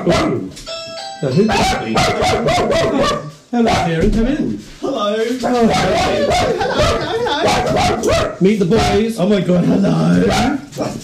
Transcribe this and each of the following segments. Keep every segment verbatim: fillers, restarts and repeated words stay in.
Now, who can be? Hello, Kieran, come in. Hello. Oh, hello. Meet the boys. Oh my god, hello.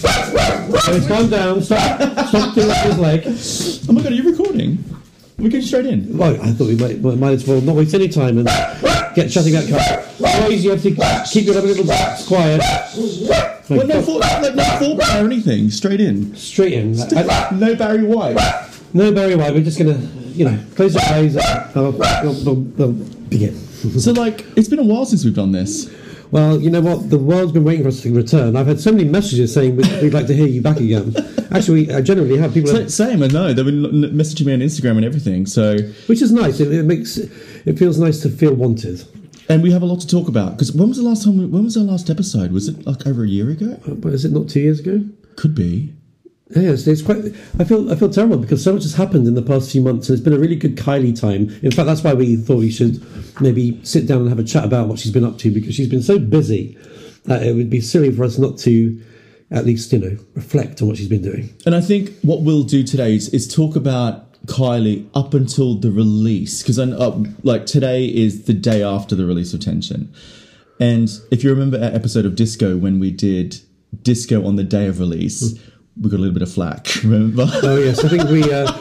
So calm down, stop, stop doing his leg. Oh my god, are you recording? We're going straight in. Well, I thought we might, might as well not waste any time and get shutting that car. Otherwise, you have to keep it a little quiet. Well, no, for, like, no foreplay or anything. Straight in. Straight in. I, no Barry White. No Barry White. We're just going to, you know, close our eyes. We'll, we'll, we'll begin. So, like, it's been a while since we've done this. Well, you know what? The world's been waiting for us to return. I've had so many messages saying we'd, we'd like to hear you back again. Actually, I generally have people. Have, Same, I know. They've been messaging me on Instagram and everything. So, which is nice. It, it makes it feels nice to feel wanted. And we have a lot to talk about. Because when was the last time? We, when was our last episode? Was it like over a year ago? But is it not two years ago? Could be. Yes, it's quite. I feel I feel terrible because so much has happened in the past few months, and it's been a really good Kylie time. In fact, that's why we thought we should maybe sit down and have a chat about what she's been up to, because she's been so busy that it would be silly for us not to at least, you know, reflect on what she's been doing. And I think what we'll do today is, is talk about Kylie up until the release, because uh, like today is the day after the release of Tension, and if you remember our episode of Disco when we did Disco on the day of release. Mm. We got a little bit of flack, remember? Oh yes, I think we uh,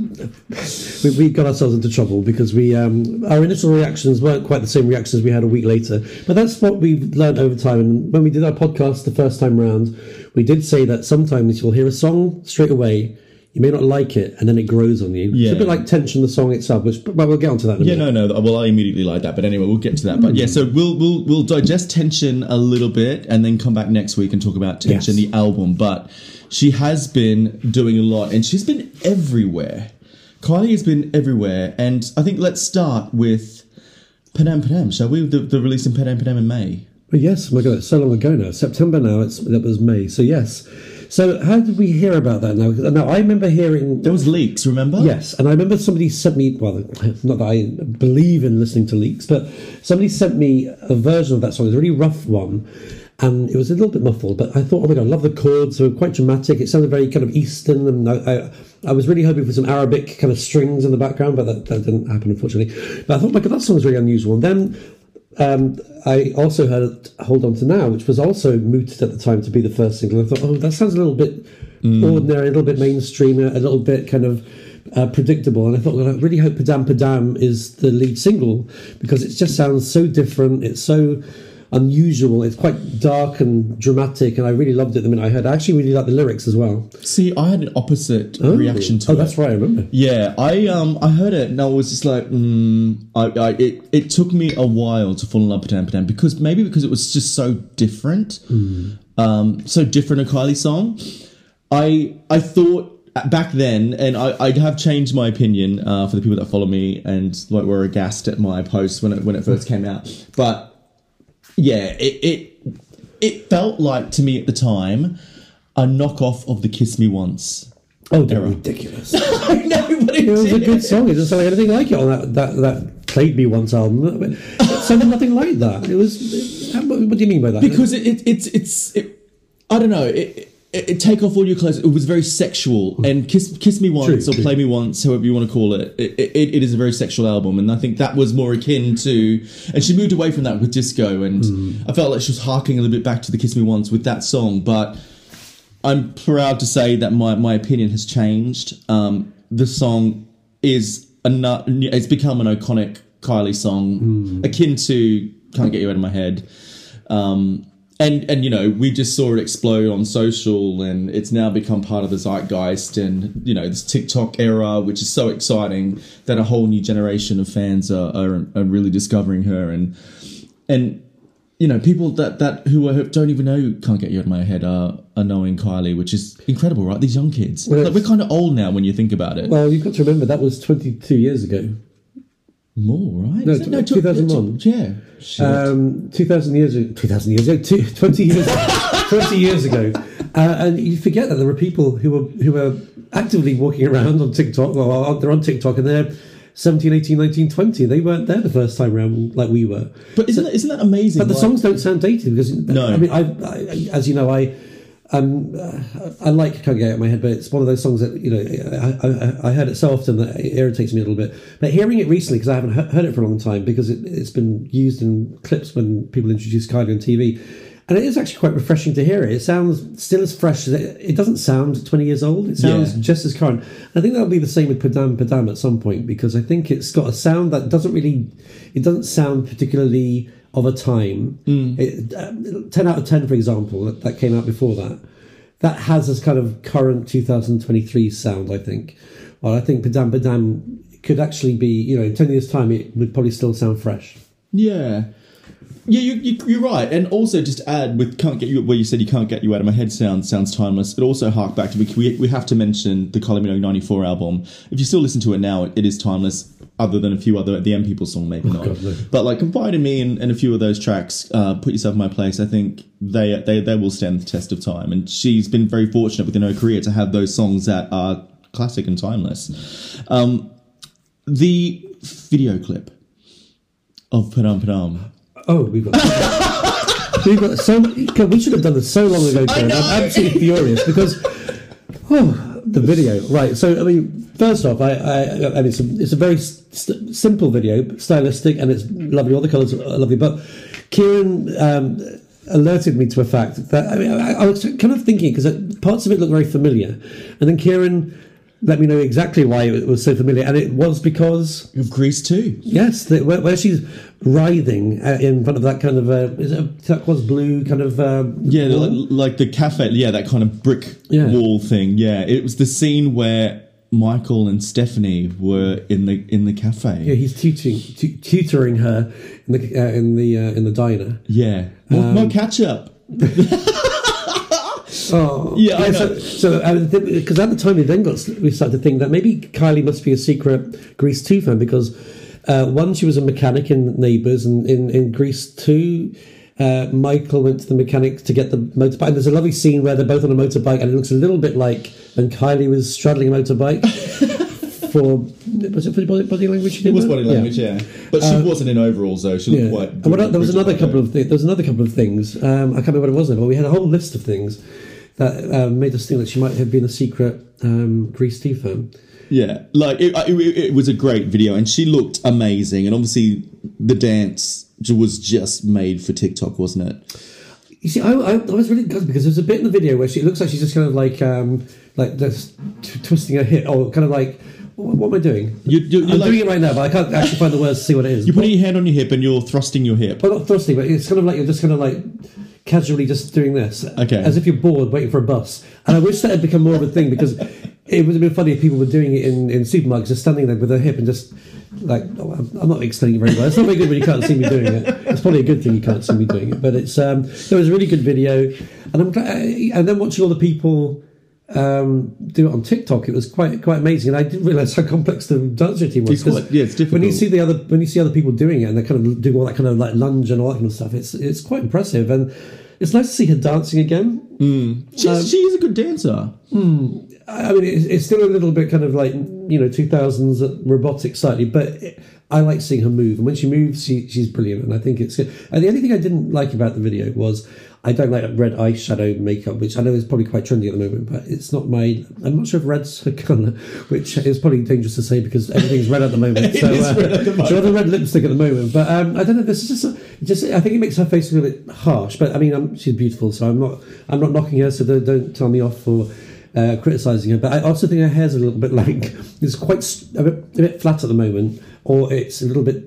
we, we got ourselves into trouble because we um, our initial reactions weren't quite the same reactions we had a week later. But that's what we've learned over time. And when we did our podcast the first time round, we did say that sometimes you'll hear a song straight away. You may not like it, and then it grows on you. Yeah. It's a bit like Tension, the song itself, which but we'll get onto that in a yeah, minute. no, no. Well, I immediately like that, but anyway, we'll get to that. Mm. But yeah, so we'll we'll we'll digest Tension a little bit, and then come back next week and talk about Tension, yes. the album. But she has been doing a lot, and she's been everywhere. Kylie has been everywhere, and I think let's start with Padam Padam, shall we? The, the release in Padam Padam in May. Well, yes, oh my God, it's so long ago now. September now. It's that was May. So yes. So how did we hear about that now? Now, I remember hearing... There was leaks, remember? Yes, and I remember somebody sent me... Well, not that I believe in listening to leaks, but somebody sent me a version of that song. It was a really rough one, and it was a little bit muffled, but I thought, oh my God, I love the chords. They were quite dramatic. It sounded very kind of Eastern, and I, I, I was really hoping for some Arabic kind of strings in the background, but that, that didn't happen, unfortunately. But I thought, my God, that song was really unusual. And then... Um, I also heard Hold On To Now, which was also mooted at the time to be the first single. I thought, oh, that sounds a little bit mm. ordinary, a little bit mainstream, a little bit kind of uh, predictable. And I thought, well, I really hope Padam Padam is the lead single, because it just sounds so different. It's so unusual. It's quite dark and dramatic, and I really loved it the minute I heard it. I actually really liked the lyrics as well. See, I had an opposite oh. reaction to oh, it. Oh, that's right, I remember. Yeah, I um I heard it, and I was just like, mm, I, I it, it took me a while to fall in love with Padam Padam, because maybe because it was just so different, mm. um, so different a Kylie song. I I thought back then, and I, I have changed my opinion uh, for the people that follow me and like were aghast at my post when it when it first came out, but. Yeah, it, it it felt like to me at the time a knockoff of the Kiss Me Once. Oh, they're ridiculous. I know, but it, it was did. a good song. It doesn't sound like anything like it on that that, that Played Me Once album. It sounded nothing like that. It was. It, what do you mean by that? Because it, it it's it's it, I don't know. It, it, it Take Off All Your Clothes. It was very sexual, and Kiss Kiss Me Once true, or true. Play Me Once, however you want to call it. It, it. it is a very sexual album, and I think that was more akin to. And she moved away from that with Disco, and mm. I felt like she was harking a little bit back to the Kiss Me Once with that song. But I'm proud to say that my my opinion has changed. Um, the song is a it's become an iconic Kylie song, mm. akin to Can't Get You Out of My Head. Um, And, and you know, we just saw it explode on social, and it's now become part of the zeitgeist, and, you know, this TikTok era, which is so exciting that a whole new generation of fans are, are, are really discovering her. And, and you know, people that, that who are, don't even know Can't Get You Out of My Head are, are knowing Kylie, which is incredible, right? These young kids. Well, like, we're kind of old now when you think about it. Well, you've got to remember, that was twenty-two years ago. More, right? No, no two thousand one. Yeah. Um, two thousand years ago. two thousand years ago. Two, twenty years twenty years ago. Uh, and you forget that there were people who were who were actively walking around on TikTok. Well, they're on TikTok and they're seventeen, eighteen, nineteen, twenty. They weren't there the first time around like we were. But isn't, so, that, isn't that amazing? But the like, songs don't sound dated because, no. I mean, I, I, as you know, I Um, I like Can't Get Out of My Head, but it's one of those songs that, you know, I, I, I heard it so often that it irritates me a little bit. But hearing it recently, because I haven't heard it for a long time, because it, it's been used in clips when people introduce Kylie on T V, and it is actually quite refreshing to hear it. It sounds still as fresh as it, it doesn't sound twenty years old. It sounds yeah. just as current. I think that'll be the same with Padam Padam at some point, because I think it's got a sound that doesn't really, it doesn't sound particularly of a time. Mm. It, uh, ten out of ten, for example, that, that came out before that, that has this kind of current two thousand twenty-three sound, I think. Well, I think Padam Padam could actually be, you know, in ten years' time, it would probably still sound fresh. Yeah. Yeah, you, you, you're right. And also, just to add, with Can't Get You, where you said You Can't Get You Out of My Head sound sounds timeless, it also hark back to, we, we have to mention the Kylie Minogue ninety-four album. If you still listen to it now, it, it is timeless, other than a few other, the M People song, maybe oh, not. God, no. But like Confide in Me and, and a few of those tracks, uh, Put Yourself in My Place, I think they, they, they will stand the test of time. And she's been very fortunate within her career to have those songs that are classic and timeless. Um, the video clip of Padam Padam. Oh, we've got we've got so God, we should have done this so long ago, Karen. I'm absolutely furious because oh, the video. Right, so I mean, first off, I, I, I mean, it's a, it's a very st- simple video, stylistic, and it's lovely. All the colours are lovely. But Kieran um, alerted me to a fact that I mean, I, I was kind of thinking because parts of it look very familiar, and then Kieran let me know exactly why it was so familiar, and it was because of Grease two. Yes, the, where, where she's writhing uh, in front of that kind of uh, is it a turquoise blue kind of um, yeah, like, like the cafe, yeah, that kind of brick yeah. wall thing. Yeah, it was the scene where Michael and Stephanie were in the in the cafe. Yeah, he's tutoring t- tutoring her in the uh, in the uh, in the diner. Yeah, more, um, more ketchup. Oh yeah, I yeah know. So because uh, at the time we then got we started to think that maybe Kylie must be a secret Grease two fan because uh, one, she was a mechanic in Neighbours, and in in Grease two, uh, Michael went to the mechanic to get the motorbike. And there's a lovely scene where they're both on a motorbike, and it looks a little bit like when Kylie was straddling a motorbike. For was it for body, body language? She did it was that? body language, yeah. yeah. But she uh, wasn't in overalls though. She looked yeah. quite. And what, there was another couple of th- there was another couple of things. Um, I can't remember what it was now, but we had a whole list of things that uh, made us think that she might have been a secret um, Grease two fan. Yeah, like it, it, it was a great video, and she looked amazing. And obviously, the dance was just made for TikTok, wasn't it? You see, I, I, I was really good because there's a bit in the video where she looks like she's just kind of like um, like just t- twisting her hip, or kind of like. What am I doing? You, you, I'm like, doing it right now, but I can't actually find the words to see what it is. You're putting your hand on your hip and you're thrusting your hip. Well, not thrusting, but it's kind of like you're just kind of like casually just doing this. Okay. As if you're bored waiting for a bus. And I wish that had become more of a thing because it would have been funny if people were doing it in, in supermarkets, just standing there with their hip and just like, oh, I'm, I'm not explaining it very well. It's not very good when you can't see me doing it. It's probably a good thing you can't see me doing it. But it's um, it was a really good video. And I'm glad, and then watching all the people um, do it on TikTok, it was quite quite amazing. And I didn't realise how complex the dance routine was. It's quite, yeah, it's difficult. When you see the other when you see other people doing it and they kind of do all that kind of like lunge and all that kind of stuff, it's it's quite impressive. And it's nice to see her dancing again. Mm. She's, um, she is a good dancer. Mm, I mean, it's, it's still a little bit kind of like, you know, two thousands robotic slightly, but it, I like seeing her move. And when she moves, she, she's brilliant. And I think it's good. And the only thing I didn't like about the video was I don't like red eyeshadow makeup, which I know is probably quite trendy at the moment, but it's not my... I'm not sure if red's her colour, which is probably dangerous to say because everything's red at the moment. So uh, she's got a red lipstick at the moment. But um, I don't know, this is just... A, just I think it makes her face a little bit harsh. But I mean, I'm, she's beautiful, so I'm not I'm not knocking her, so don't, don't tell me off for uh, criticising her. But I also think her hair's a little bit like... It's quite a bit, a bit flat at the moment, or it's a little bit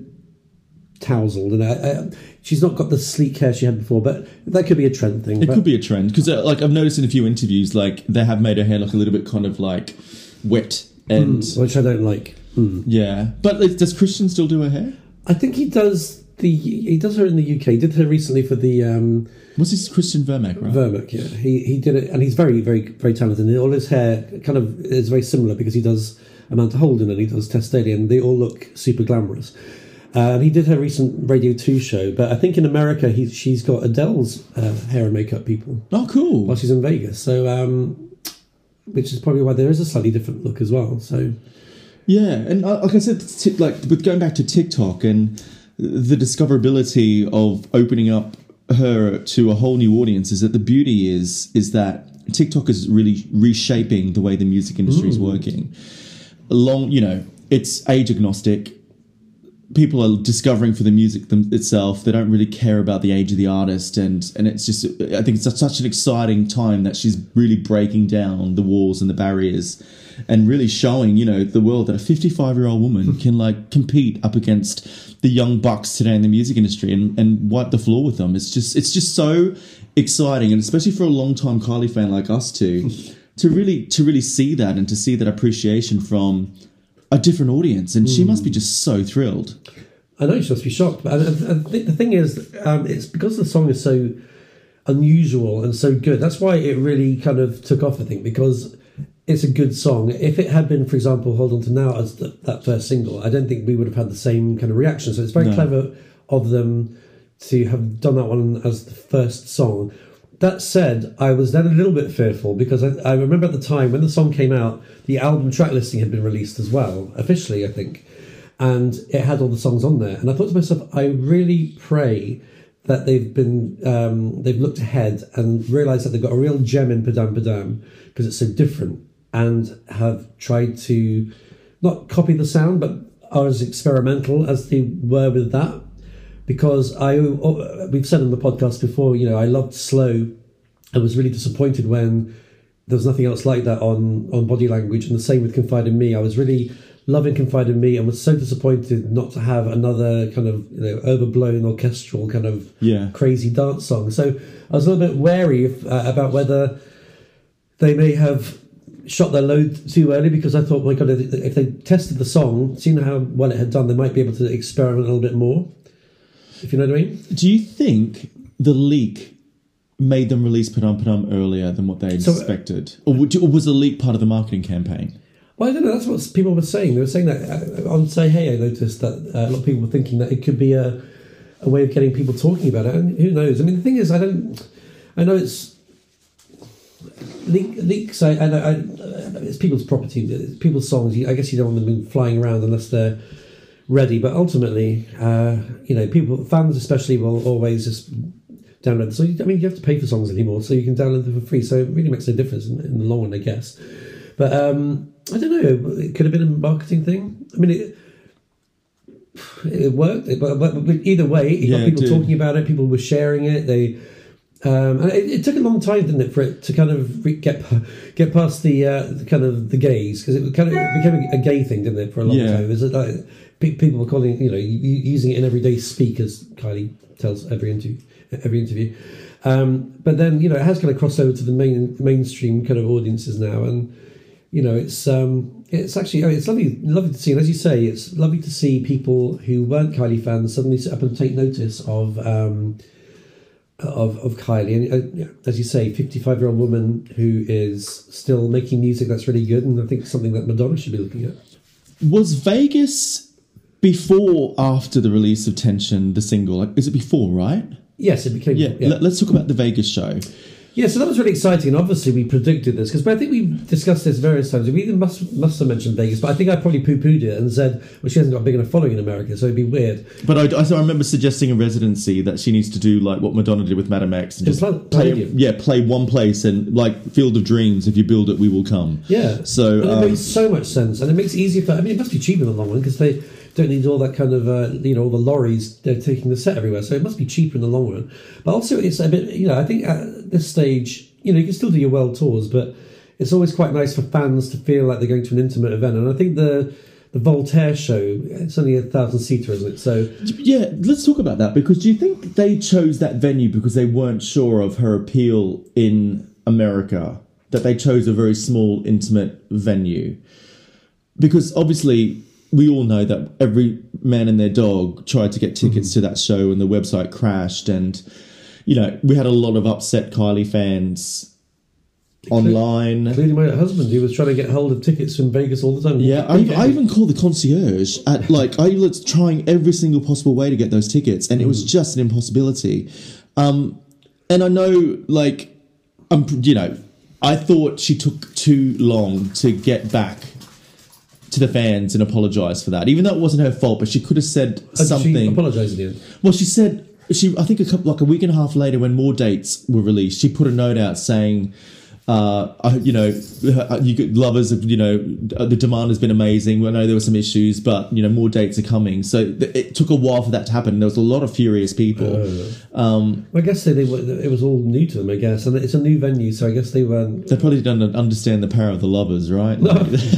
tousled, and I, I, she's not got the sleek hair she had before, but that could be a trend thing. It but, could be a trend because, uh, like, I've noticed in a few interviews, like they have made her hair look a little bit kind of like wet, and mm, which I don't like. Mm. Yeah, but like, does Christian still do her hair? I think he does. The he does her in the U K. He did her recently for the. Um, What's his Christian Vermack, right? Vermack, yeah. He he did it, and he's very very very talented. And all his hair kind of is very similar because he does Amanda Holden and he does Tess Daly, and they all look super glamorous. Uh, and he did her recent Radio two show, but I think in America he, she's got Adele's uh, hair and makeup people. Oh, cool! While she's in Vegas, so um, which is probably why there is a slightly different look as well. So yeah, and uh, like I said, t- like with going back to TikTok and the discoverability of opening up her to a whole new audience, is that the beauty is is that TikTok is really reshaping the way the music industry is working. Along, you know, it's age agnostic. People are discovering for the music them, itself. They don't really care about the age of the artist, and and it's just, I think it's such an exciting time that she's really breaking down the walls and the barriers, and really showing, you know, the world that a fifty-five year old woman can like compete up against the young bucks today in the music industry and and wipe the floor with them. It's just it's just so exciting, and especially for a long time Kylie fan like us too, to really to really see that and to see that appreciation from a different audience, and mm. she must be just so thrilled. I know she must be shocked, but and, and the thing is, um, it's because the song is so unusual and so good. That's why it really kind of took off, I think, because it's a good song. If it had been, for example, Hold On To Now as the, that first single, I don't think we would have had the same kind of reaction. So it's very no. clever of them to have done that one as the first song. That said, I was then a little bit fearful because I, I remember at the time when the song came out, the album track listing had been released as well, officially, I think. And it had all the songs on there. And I thought to myself, I really pray that they've been, um, they've looked ahead and realised that they've got a real gem in Padam Padam because it's so different, and have tried to not copy the sound, but are as experimental as they were with that. Because I, we've said on the podcast before, you know, I loved Slow. I was really disappointed when there was nothing else like that on, on Body Language, and the same with Confide in Me. I was really loving Confide in Me and was so disappointed not to have another kind of, you know, overblown orchestral kind of yeah. crazy dance song. So I was a little bit wary of, uh, about whether they may have shot their load too early, because I thought, my God, if they tested the song, seeing how well it had done, they might be able to experiment a little bit more. If you know what I mean? Do you think the leak made them release Padam Padam earlier than what they so, expected? Or, would you, or was the leak part of the marketing campaign? Well, I don't know. That's what people were saying. They were saying that on Say Hey, I noticed that uh, a lot of people were thinking that it could be a, a way of getting people talking about it. And who knows? I mean, the thing is, I don't... I know it's... Le- leaks, I, I, I, it's people's property, it's people's songs. I guess you don't want them flying around unless they're ready, but ultimately, uh, you know, people, fans especially, will always just download. So I mean, you have to pay for songs anymore, so you can download them for free. So it really makes no difference in, in the long run, I guess. But um, I don't know. It could have been a marketing thing. I mean, it, it worked. But, but, but either way, it got yeah, people talking about it. People were sharing it. They. Um, and it, it took a long time, didn't it, for it to kind of re- get get past the, uh, the kind of the gays, because it kind of it became a, a gay thing, didn't it, for a long yeah. time? Is it like pe- people were calling, you know, using it in everyday speak, as Kylie tells every interview, every interview. Um, but then, you know, it has kind of crossed over to the main mainstream kind of audiences now, and you know, it's um, it's actually I mean, it's lovely, lovely to see, and as you say, it's lovely to see people who weren't Kylie fans suddenly sit up and take notice of. Um, Of, of Kylie, and uh, as you say, fifty-five-year-old woman who is still making music that's really good, and I think something that Madonna should be looking at. Was Vegas before, after the release of Tension, the single? Like, is it before, right? Yes, it became. Yeah, yeah. Let's talk about the Vegas show. Yeah, so that was really exciting, and obviously we predicted this, because I think we discussed this various times. We must must have mentioned Vegas, but I think I probably poo-pooed it and said, well, she hasn't got a big enough following in America, so it'd be weird. But I, I, I remember suggesting a residency that she needs to do like what Madonna did with Madame X, and just play, play, yeah, play one place, and like Field of Dreams, if you build it, we will come. Yeah, so and it um, makes so much sense, and it makes it easier for. I mean, it must be cheaper in the long run because they don't need all that kind of, uh, you know, all the lorries they're taking the set everywhere, so it must be cheaper in the long run. But also, it's a bit, you know, I think at this stage, you know, you can still do your world tours, but it's always quite nice for fans to feel like they're going to an intimate event. And I think the the Voltaire show, it's only a thousand-seater, isn't it? So yeah, let's talk about that, because do you think they chose that venue because they weren't sure of her appeal in America, that they chose a very small, intimate venue? Because obviously we all know that every man and their dog tried to get tickets mm-hmm. to that show, and the website crashed, and you know, we had a lot of upset Kylie fans online. Including my husband, who was trying to get hold of tickets from Vegas all the time. Yeah, I, I even called the concierge at, like, I was trying every single possible way to get those tickets, and it was just an impossibility. Um, and I know, like, um, you know, I thought she took too long to get back to the fans and apologise for that, even though it wasn't her fault, but she could have said oh, something. She apologised at the end. Well, she said... She, I think a couple, like a week and a half later, when more dates were released, she put a note out saying, Uh, I- you know, you could, lovers of, you know, the demand has been amazing. I know there were some issues, but, you know, more dates are coming. So th- it took a while for that to happen. There was a lot of furious people. Uh, Um, I guess they, they were, it was all new to them, I guess. And it's a new venue, so I guess they weren't... they probably don't understand the power of the lovers, right? No,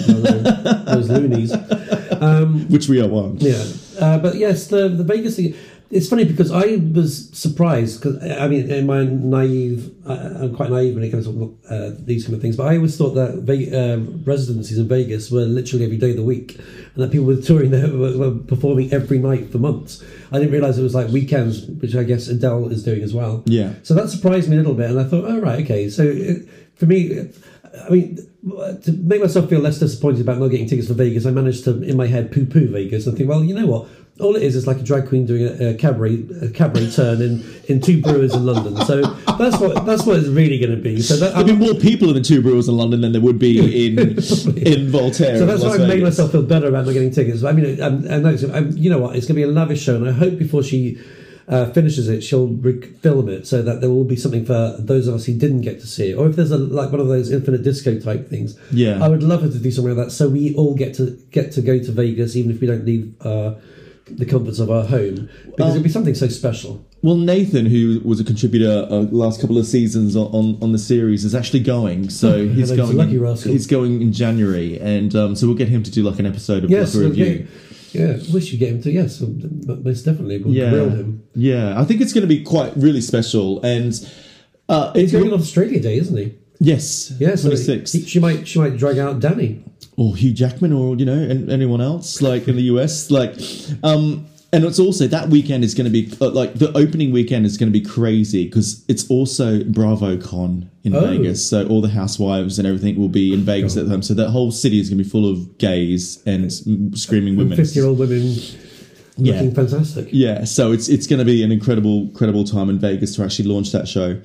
those loonies. Um, Which we are one. Yeah, uh, but yes, the the Vegas thing. It's funny because I was surprised because I mean, in my naive, uh, I'm quite naive when it comes to uh, these kind of things. But I always thought that Ve- um, residencies in Vegas were literally every day of the week, and that people were touring there were, were performing every night for months. I didn't realize it was like weekends, which I guess Adele is doing as well. Yeah. So that surprised me a little bit, and I thought, oh right, okay. So it, for me, I mean, to make myself feel less disappointed about not getting tickets for Vegas, I managed to, in my head, poo-poo Vegas and think, well, you know what? All it is is like a drag queen doing a, a cabaret, a cabaret turn in, in two brewers in London. So that's what that's what it's really going to be. So that, There'd be more people in the two brewers in London than there would be in in Voltaire. So that's in why Las I made Vegas. myself feel better about not getting tickets. I mean, I'm, I'm, I'm, you know what? It's going to be a lavish show, and I hope before she uh, finishes it, she'll re- film it so that there will be something for those of us who didn't get to see it. Or if there's a, like one of those Infinite Disco type things, Yeah. I would love her to do something like that, so we all get to get to go to Vegas, even if we don't leave uh, the comforts of our home, because Um, it'd be something so special. Well, Nathan, who was a contributor uh, last couple of seasons on, on, on the series, is actually going. So he's Hello, going. lucky in, rascal. he's going in January, and um, so we'll get him to do like an episode of Yes, like a review. yeah, yeah. Wish you get him to. Yes, most definitely. We'll Yeah, grill him. yeah. I think it's going to be quite really special, and uh, He's it's going on Australia Day, isn't he? yes, Yeah, so twenty sixth. she might she might drag out Danny. Or Hugh Jackman, or you know, and anyone else like in the U S, like. Um, And it's also that weekend is going to be uh, like the opening weekend is going to be crazy because it's also BravoCon in Oh. Vegas. So all the housewives and everything will be in Vegas God. at the time. So that whole city is going to be full of gays and mm, screaming women. Fifty-year-old women Yeah. looking fantastic. Yeah, so it's it's going to be an incredible, incredible time in Vegas to actually launch that show.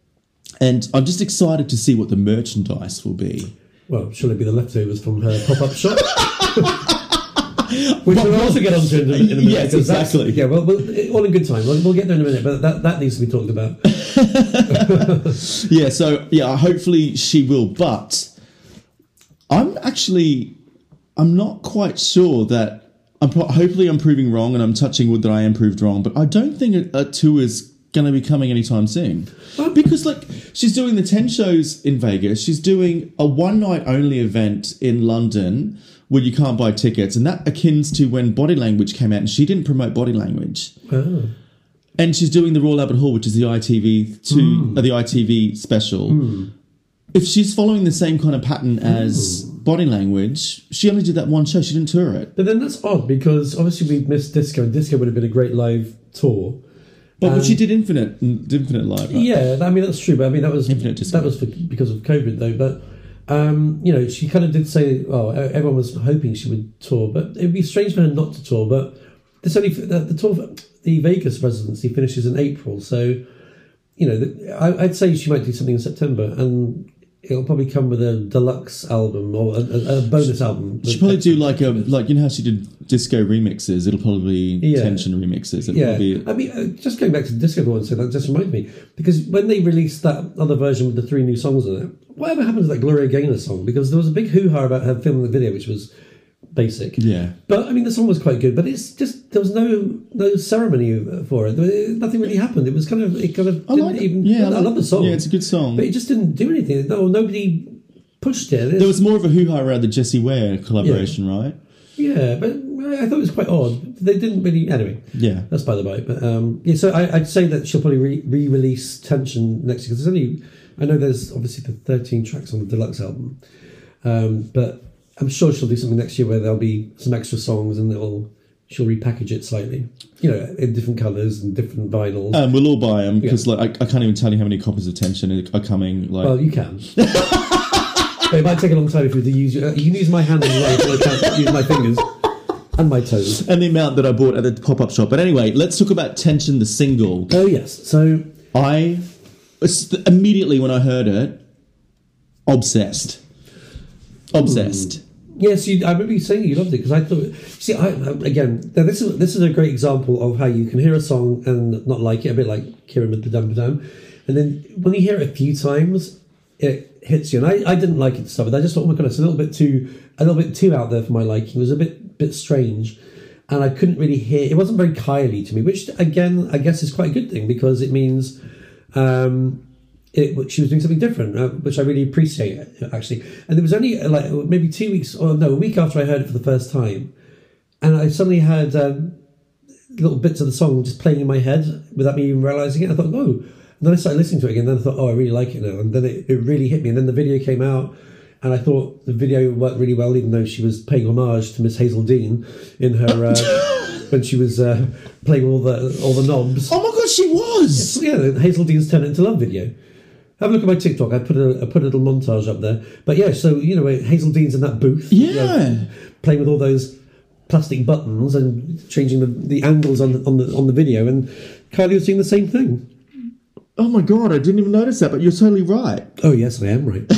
And I'm just excited to see what the merchandise will be. Well, surely be the leftovers from her pop-up shop. Which we'll also get onto in a, in a minute. Yes, because that's- exactly. Yeah, well, we'll, all in good time. We'll, we'll get there in a minute, but that, that needs to be talked about. Yeah, so yeah, hopefully she will. But I'm actually, I'm not quite sure that. I'm pro- hopefully I'm proving wrong, and I'm touching wood that I am proved wrong. But I don't think a, a tour is going to be coming anytime soon, because like she's doing the ten shows in Vegas, she's doing a one night only event in London where you can't buy tickets, and that akins to when Body Language came out, and she didn't promote Body Language. Oh. And she's doing the Royal Albert Hall, which is the I T V two, Mm. uh, the I T V special. Mm. If she's following the same kind of pattern as Body Language, she only did that one show. She didn't tour it. But then that's odd, because obviously we missed Disco, and Disco would have been a great live tour. But Um, she did Infinite, Infinite Live. Right? Yeah, I mean, that's true, but I mean, that was Infinite Disco. that was for, because of COVID, though. But, um, you know, she kind of did say, well, everyone was hoping she would tour, but it would be strange for her not to tour. But this only the, the tour, the Vegas residency finishes in April, so, you know, the, I, I'd say she might do something in September, and it'll probably come with a deluxe album or a, a, a bonus album. She'll probably do like a like you know how she did disco remixes. It'll probably be Yeah. tension remixes. It'll Yeah, probably be, I mean, uh, just going back to Disco Ball, so that just reminded me, because when they released that other version with the three new songs on it, whatever happened to that Gloria Gaynor song? Because there was a big hoo-ha about her filming the video, which was basic. yeah. But I mean, the song was quite good, but it's just there was no no ceremony for it. There- Nothing really happened. It was kind of it kind of I didn't like even. yeah, I, like- love the song, Yeah, it's a good song. but it just didn't do anything. No, nobody pushed it. There was more of a hoo ha around the Jessie Ware collaboration, right? Yeah, but I thought it was quite odd. They didn't really. Anyway, Yeah. that's by the by. But um, yeah, so I, I'd say that she'll probably re- re-release Tension next year, because there's only. I know there's obviously the thirteen tracks on the deluxe album, um, but I'm sure she'll do something next year where there'll be some extra songs and it'll she'll repackage it slightly, you know, in different colours and different vinyls. Um, we'll all buy them because like I, I can't even tell you how many copies of Tension are coming. Like, well, you can. But it might take a long time if you were to use your, you can use my hand and right, but I can't use my fingers and my toes. and the amount that I bought at the pop up shop. But anyway, let's talk about Tension, the single. Oh yes, so I immediately when I heard it, obsessed, obsessed. yes, you, I remember you saying you loved it, because I thought. See, I again, now this is this is a great example of how you can hear a song and not like it, a bit like Kieran with Padam Padam, and then when you hear it a few times, it hits you. And I, I didn't like it to start with. I just thought, oh my god, it's a little bit too a little bit too out there for my liking. It was a bit bit strange, and I couldn't really hear. It wasn't very Kylie to me, which again I guess is quite a good thing because it means um, it she was doing something different, uh, which I really appreciate actually. And there was only uh, like maybe two weeks or no a week after I heard it for the first time, and I suddenly heard um, little bits of the song just playing in my head without me even realizing it. I thought, oh. And then I started listening to it again, and then I thought, oh, I really like it now. And then it, it really hit me. And then the video came out, and I thought the video worked really well, even though she was paying homage to Miss Hazeldine in her uh, when she was uh, playing all the all the knobs. Oh my god, she was! Yeah, Hazeldine's Turn It Into Love video. Have a look at my TikTok. I put a I put a little montage up there. But yeah, so you know, Hazeldine's in that booth, yeah, you know, playing with all those plastic buttons and changing the, the angles on on the on the video, and Kylie was doing the same thing. Oh my god, I didn't even notice that, but you're totally right. Oh yes, I am right.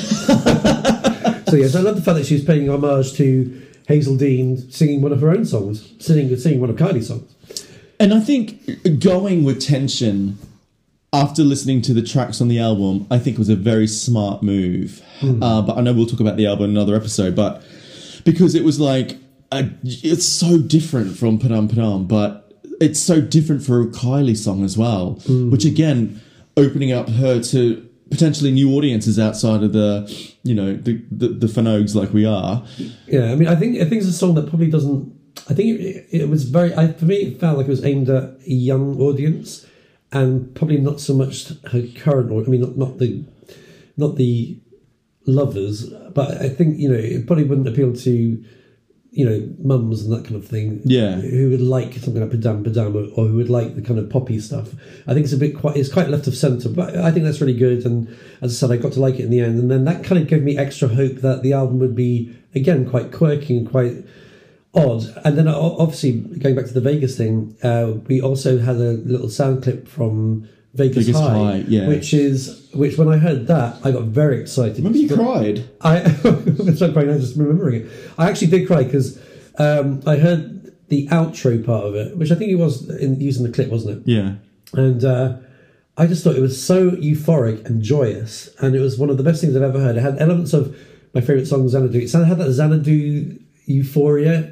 So yes, I love the fact that she was paying homage to Hazeldine singing one of her own songs, singing singing one of Kylie's songs. And I think going with Tension after listening to the tracks on the album, I think was a very smart move. Mm. Uh, but I know we'll talk about the album in another episode, but because it was like a, it's so different from Padam Padam, but it's so different for a Kylie song as well, mm. which again, opening up her to potentially new audiences outside of the, you know, the the, the Fanogues like we are. Yeah, I mean, I think I think it's a song that probably doesn't. I think it, it was very. I, for me, it felt like it was aimed at a young audience, and probably not so much her current. Or I mean, not, not the, not the lovers, but I think you know it probably wouldn't appeal to, you know, mums and that kind of thing. Yeah, who would like something like Padam Padam, or, or who would like the kind of poppy stuff. I think it's a bit quite. It's quite left of centre, but I think that's really good. And as I said, I got to like it in the end, and then that kind of gave me extra hope that the album would be again quite quirky and quite odd. And then obviously going back to the Vegas thing, uh, we also had a little sound clip from Vegas, Vegas High, High, yeah. which is which when I heard that I got very excited. Remember you cried? I I'm not crying now, just remembering it. I actually did cry because um, I heard the outro part of it, which I think it was in using the clip, wasn't it? Yeah. And uh, I just thought it was so euphoric and joyous, and it was one of the best things I've ever heard. It had elements of my favourite song, Xanadu. It sounded, had that Xanadu euphoria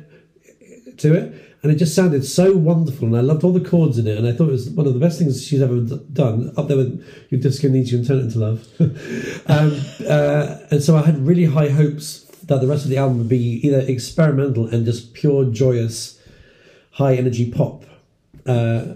to it, and it just sounded so wonderful, and I loved all the chords in it, and I thought it was one of the best things she's ever d- done, up there with Your Disco Needs You and Turn It Into Love. um, uh, and so I had really high hopes that the rest of the album would be either experimental and just pure joyous high energy pop, uh,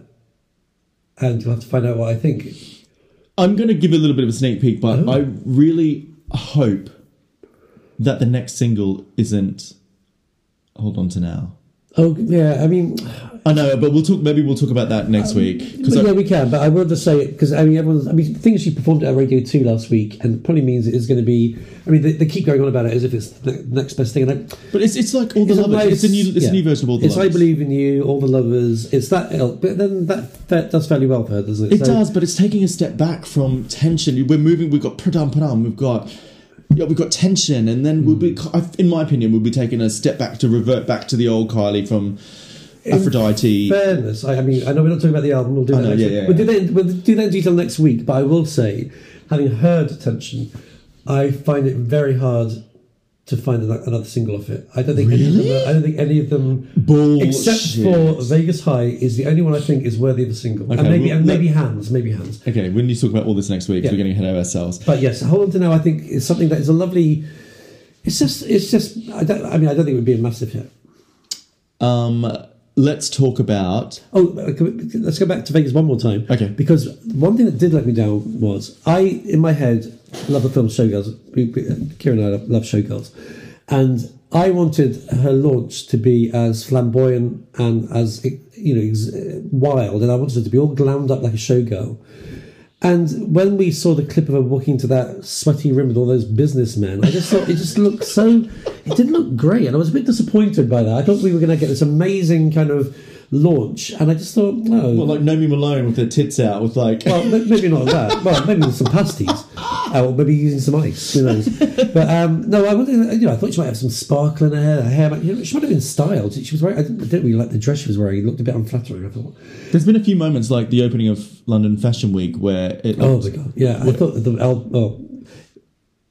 and you'll have to find out what I think. I'm going to give a little bit of a sneak peek, but oh. I really hope that the next single isn't Hold On To Now. Oh yeah, I mean, I know, but we'll talk. Maybe we'll talk about that next um, week. But yeah, I, we can. But I will just say it because I mean, everyone's. I mean, the thing is, she performed at Radio Two last week, and probably means it is going to be. I mean, they, they keep going on about it as if it's the next best thing. And I, but it's it's like All the Lovers. Nice, it's a new it's yeah. a new version of All the it's Lovers. It's I Believe in You, All the Lovers. It's that, but then that, that does fairly well for her, doesn't it? It so, does, but it's taking a step back from Tension. We're moving. We've got Padam Padam. We've got. Yeah, we've got Tension, and then mm. we'll be. In my opinion, we'll be taking a step back to revert back to the old Kylie from Aphrodite. In fairness, I, I mean, I know we're not talking about the album. We'll do that. Know, next yeah, week. yeah, We'll yeah. do that. We'll do that in detail next week. But I will say, having heard Tension, I find it very hard to find another single off it. I don't think really? any of them. Are, I don't think any of them, Bullshit. except for Vegas High, is the only one I think is worthy of a single. Okay, and maybe well, and maybe Hands, maybe Hands. Okay, we need to talk about all this next week. Yeah. We're getting ahead of ourselves. But yes, Hold On To Now, I think is something that is a lovely. It's just, it's just. I don't. I mean, I don't think it would be a massive hit. Um. Let's talk about... Oh, let's go back to Vegas one more time. Okay. Because one thing that did let me down was, I, in my head, love the film Showgirls. Kieran and I love Showgirls. And I wanted her launch to be as flamboyant and as, you know, wild. And I wanted her to be all glammed up like a showgirl. And when we saw the clip of her walking to that sweaty room with all those businessmen, I just thought it just looked so... It didn't look great, and I was a bit disappointed by that. I thought we were going to get this amazing kind of launch, and I just thought, no. Well, like Naomi Malone with her tits out, with like... Well, maybe not that. Well, maybe with some pasties. Or maybe using some ice, who knows. But um, no, I wanted, you know, I thought she might have some sparkle in her hair. Her hair might, you know, she might have been styled. She was wearing, I didn't, I didn't really like the dress she was wearing. It looked a bit unflattering, I thought. There's been a few moments like the opening of London Fashion Week where it... Oh my God, yeah. I thought the... Oh,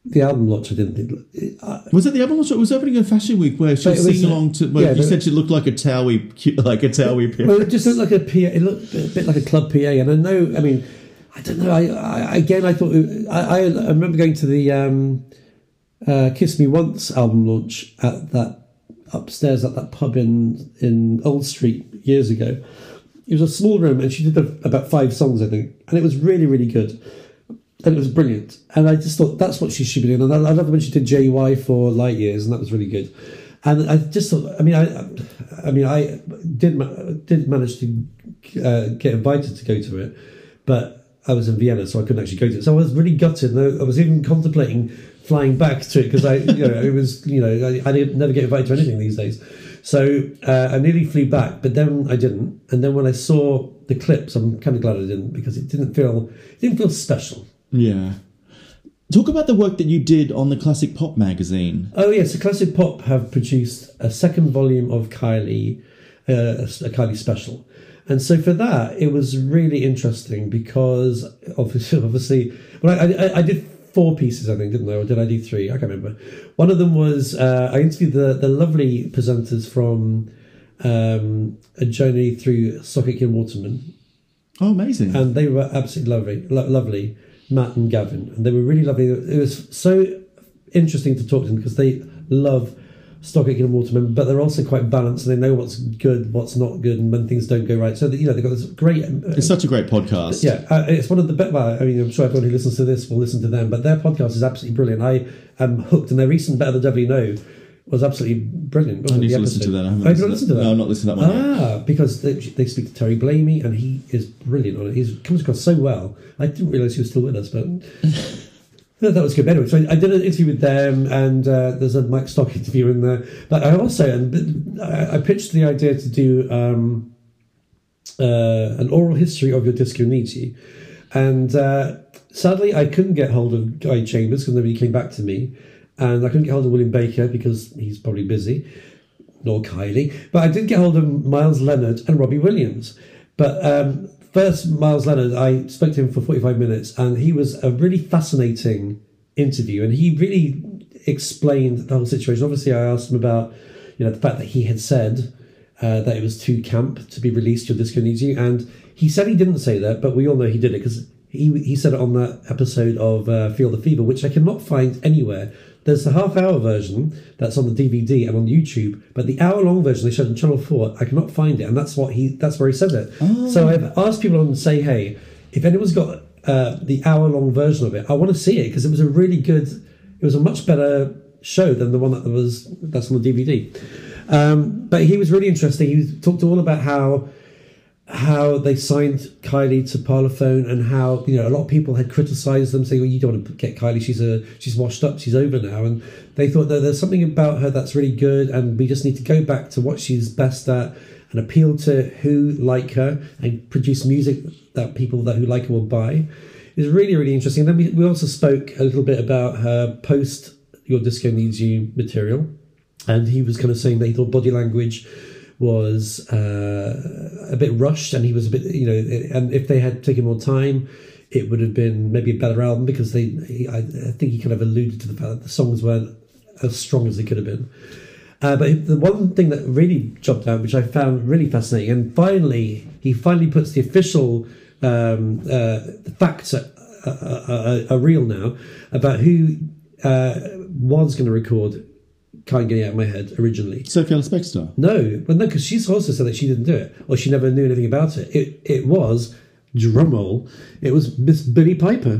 the album launch, I didn't think. I, was it the album launch? It was opening of Fashion Week where she was singing was, along to. Well, yeah, you said she looked like a Towie, like a Towie. Well, it just looked like a P A. It looked a bit like a club P A, and I know. I mean, I don't know. I, I again, I thought. I, I remember going to the um, uh, Kiss Me Once album launch at that upstairs at that pub in in Old Street years ago. It was a small room, and she did a, about five songs, I think, and it was really, really good. And it was brilliant. And I just thought that's what she should be doing. And I, I love when she did J Y for Light Years, and that was really good. And I just thought, I mean, I, I mean, I did did manage to uh, get invited to go to it, but I was in Vienna, so I couldn't actually go to it. So I was really gutted. And I was even contemplating flying back to it because I, you know, it was, you know, I, I never get invited to anything these days. So uh, I nearly flew back, but then I didn't. And then when I saw the clips, I'm kind of glad I didn't because it didn't feel it didn't feel special. Yeah. Talk about the work that you did on the Classic Pop magazine. Oh, yes. The Classic Pop have produced a second volume of Kylie, uh, a Kylie special. And so for that, it was really interesting because obviously, obviously well, I, I, I did four pieces, I think, didn't I? Or did I do three? I can't remember. One of them was, uh, I interviewed the, the lovely presenters from um, a journey through Stock Aitken Waterman. Oh, amazing. And they were absolutely lovely, lo- lovely. Matt and Gavin, and they were really lovely. It was so interesting to talk to them because they love Stock Aitken and Waterman, but they're also quite balanced and they know what's good, what's not good, and when things don't go right. So that, you know, they've got this great. Uh, it's such a great podcast. Yeah, uh, it's one of the best. Well, I mean, I'm sure everyone who listens to this will listen to them, but their podcast is absolutely brilliant. I am hooked, and their recent Better the Devil You Know was absolutely brilliant. I need to listen to that. I haven't oh, listened, listened to that. No, I'm not listening to that one ah, yet. because they, they speak to Terry Blamey, and he is brilliant on it. He comes across so well. I didn't realise he was still with us, but that was good. Anyway, so I did an interview with them, and uh, there's a Mike Stock interview in there. But I also, and I pitched the idea to do um, uh, an oral history of your disco needs you, and uh, sadly, I couldn't get hold of Guy Chambers because nobody came back to me. And I couldn't get hold of William Baker because he's probably busy, nor Kylie. But I did get hold of Miles Leonard and Robbie Williams. But um, first, Miles Leonard, I spoke to him for forty-five minutes, and he was a really fascinating interview. And he really explained the whole situation. Obviously, I asked him about, you know, the fact that he had said uh, that it was too camp to be released, Your Disco Needs You. And he said he didn't say that, but we all know he did it because he, he said it on that episode of uh, Feel the Fever, which I cannot find anywhere. There's the half-hour version that's on the D V D and on YouTube, but the hour-long version they showed on Channel four, I cannot find it, and that's what he—that's where he said it. Oh. So I've asked people on to say, "Hey, if anyone's got uh, the hour-long version of it, I want to see it because it was a really good. It was a much better show than the one that was that's on the D V D." Um, but he was really interesting. He talked all about how. how they signed Kylie to Parlophone and how, you know, a lot of people had criticised them, saying, well, you don't want to get Kylie, she's a she's washed up, she's over now. And they thought that there's something about her that's really good and we just need to go back to what she's best at and appeal to who like her and produce music that people that who like her will buy. It's really, really interesting. And then we, we also spoke a little bit about her post Your Disco Needs You material. And he was kind of saying that he thought body language was uh, a bit rushed, and he was a bit, you know, and if they had taken more time, it would have been maybe a better album because they, he, I, I think he kind of alluded to the fact that the songs weren't as strong as they could have been. Uh, but the one thing that really jumped out, which I found really fascinating, and finally, he finally puts the official um, uh, facts are, are, are real now about who uh, was going to record Can't Get It Out of My Head originally. Sophie Ellis-Bextor? No, well, no, because she's also said that she didn't do it, or she never knew anything about it. It it was, drumroll, it was Miss Billie Piper.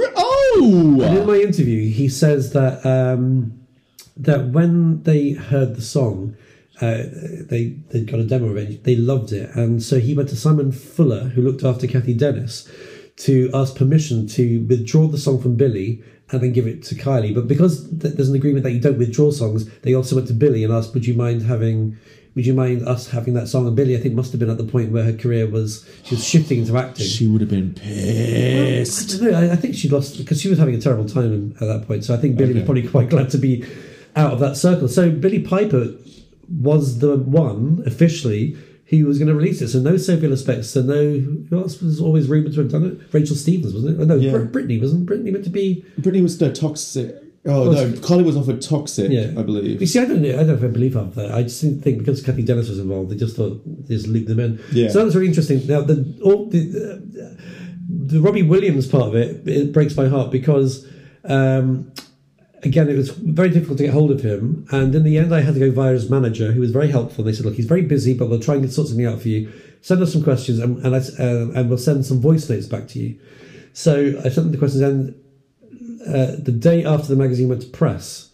Oh! And in my interview, he says that um, that when they heard the song, uh, they they got a demo of it, they loved it, and so he went to Simon Fuller, who looked after Kathy Dennis, to ask permission to withdraw the song from Billie and then give it to Kylie. But because th- there's an agreement that you don't withdraw songs, they also went to Billie and asked, would you mind having would you mind us having that song? And Billie, I think, must have been at the point where her career was, she was shifting into acting. She would have been pissed. Well, I don't know, I, I think she lost, because she was having a terrible time at that point, so I think Billie okay. was probably quite glad to be out of that circle. So Billie Piper was the one, officially, he was going to release it. So no Sophie Ellis-Bextor, no, who else was always rumoured to have done it? Rachel Stevens, wasn't it? Oh, no, yeah. Br- Britney, wasn't Britney meant to be... Britney was the toxic... Oh no, Kylie was offered Toxic, yeah. I believe. You see, I don't know. I don't know if I believe half that. I just didn't think because Kathy Dennis was involved, they just thought they just looped them in. Yeah. So that was really interesting. Now the all the, uh, the Robbie Williams part of it, it breaks my heart because. Um, Again, it was very difficult to get hold of him, and in the end, I had to go via his manager, who was very helpful. They said, "Look, he's very busy, but we'll try and sort something out for you. Send us some questions, and and, I, uh, and we'll send some voice notes back to you." So I sent them the questions, and uh, the day after the magazine went to press,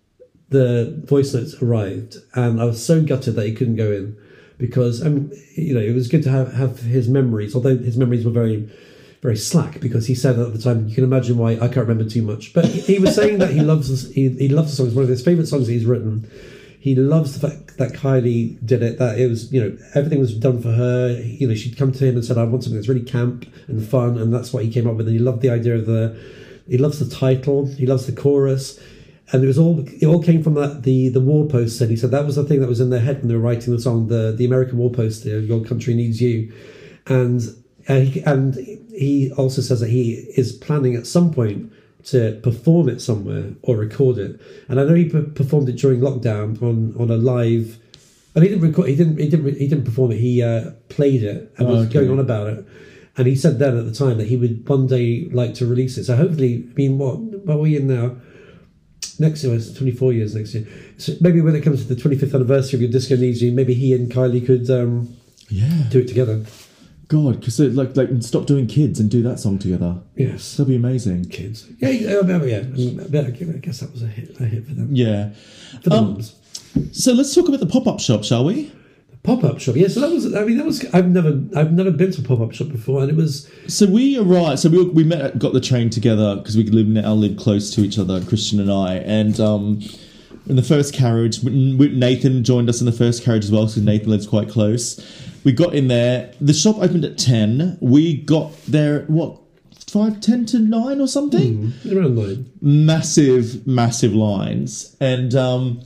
the voice notes arrived, and I was so gutted that he couldn't go in because, um, you know, it was good to have, have his memories, although his memories were very. very slack because he said at the time, you can imagine why I can't remember too much. But he was saying that he loves he, he loves the song. It's one of his favourite songs that he's written. He loves the fact that Kylie did it, that it was, you know, everything was done for her. You know, she'd come to him and said, I want something that's really camp and fun, and that's what he came up with. And he loved the idea of the, he loves the title, he loves the chorus. And it was all it all came from that the the War Post said. He said that was the thing that was in their head when they were writing the song, the, the American War Post, Your Country Needs You. And And he, and he also says that he is planning at some point to perform it somewhere or record it. And I know he p- performed it during lockdown on, on a live. And he didn't record. He didn't. He didn't. He didn't perform it. He uh, played it and oh, was okay. going on about it. And he said then at the time that he would one day like to release it. So hopefully, I mean, what? What are we in now? Next year, it's twenty-four years next year. So maybe when it comes to the twenty-fifth anniversary of Your Disco Needs You, maybe he and Kylie could um, yeah do it together. God, because like like stop doing Kids and do that song together. Yes, that'd be amazing. Kids, yeah, yeah, yeah. I guess that was a hit, a hit for them. Yeah, for the um, mums. So let's talk about the pop-up shop, shall we? The pop-up shop, yeah. So that was, I mean, that was. I've never, I've never been to a pop-up shop before, and it was. So we arrived. So we we met, got the train together because we live now live close to each other, Christian and I, and. um In the first carriage, Nathan joined us in the first carriage as well, because Nathan lives quite close. We got in there. The shop opened at ten. We got there, at, what, five, ten to nine or something? Mm, around nine. Massive, massive lines. And, um,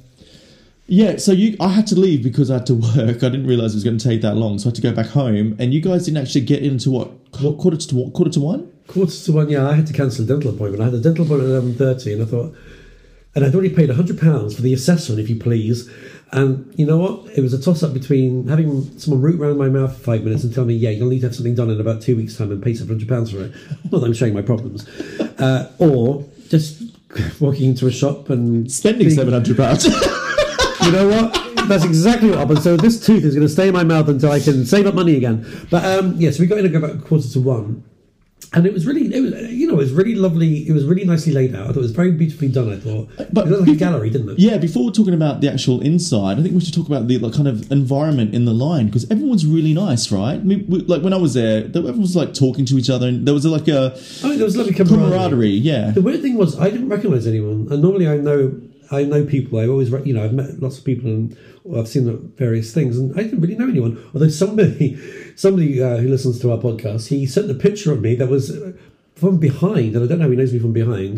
yeah, so you, I had to leave because I had to work. I didn't realise it was going to take that long, so I had to go back home. And you guys didn't actually get into, what, quarter to what, quarter to one? Quarter to one, yeah. I had to cancel a dental appointment. I had a dental appointment at eleven thirty, and I thought... And I'd already paid one hundred pounds for the assessment, if you please. And you know what? It was a toss-up between having someone root around my mouth for five minutes and tell me, yeah, you'll need to have something done in about two weeks' time and pay seven hundred pounds for it. Not that I'm showing my problems. Uh, or just walking into a shop and... Spending seven hundred pounds. You know what? That's exactly what happened. So this tooth is going to stay in my mouth until I can save up money again. But um, yeah, so we got in at about quarter to one. And it was really, it was, you know, it was really lovely. It was really nicely laid out. I thought it was very beautifully done, I thought. But it looked like a gallery, didn't it? Yeah, before talking about the actual inside, I think we should talk about the like, kind of environment in the line, because everyone's really nice, right? I mean, we, like when I was there, everyone was like talking to each other, and there was like a I mean, there was lovely camaraderie. camaraderie. Yeah. The weird thing was, I didn't recognise anyone, and normally I know, I know people. I always, you know, I've met lots of people, and I've seen various things, and I didn't really know anyone. Although somebody, somebody uh, who listens to our podcast, he sent a picture of me that was. From behind, and I don't know how he knows me from behind,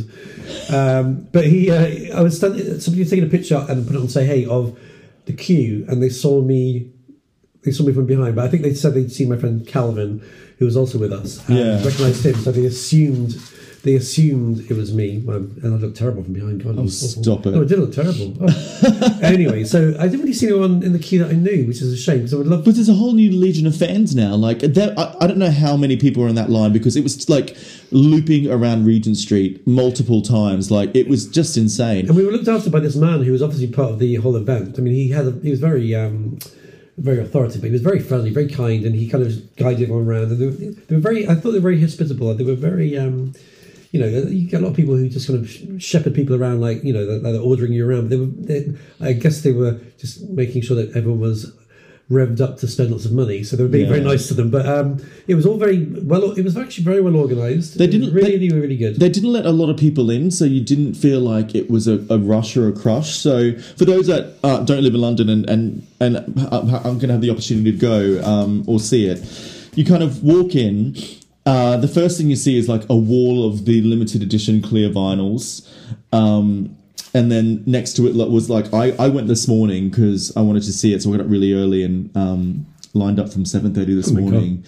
um, but he, uh, I was standing, somebody was taking a picture and put it on say, hey, of the queue, and they saw me, they saw me from behind, but I think they said they'd seen my friend Calvin, who was also with us, and yeah. recognised him, so they assumed, they assumed it was me, and I looked terrible from behind. God, oh, stop it. No, it did look terrible. Oh. Anyway, so I didn't really see anyone in the queue that I knew, which is a shame, because I would love... But there's a whole new legion of fans now. Like, there, I, I don't know how many people are in that line, because it was like looping around Regent Street multiple times. Like, it was just insane. And we were looked after by this man who was obviously part of the whole event. I mean, he had a, he was very... Um, very authoritative, but he was very friendly, very kind, and he kind of guided everyone around. And they were, they were very, I thought they were very hospitable. They were very... Um, You know, you get a lot of people who just kind of shepherd people around, like, you know, they're, they're ordering you around. They were, they, I guess they were just making sure that everyone was revved up to spend lots of money. So they were being yeah. very nice to them. But um, it was all very well. It was actually very well organised. They didn't really, they, really, really good. They didn't let a lot of people in, so you didn't feel like it was a, a rush or a crush. So for those that uh, don't live in London and and and I'm going to have the opportunity to go um, or see it, you kind of walk in. Uh, the first thing you see is like a wall of the limited edition clear vinyls. Um, and then next to it was like, I, I went this morning because I wanted to see it. So I got up really early and um, lined up from seven thirty this oh morning.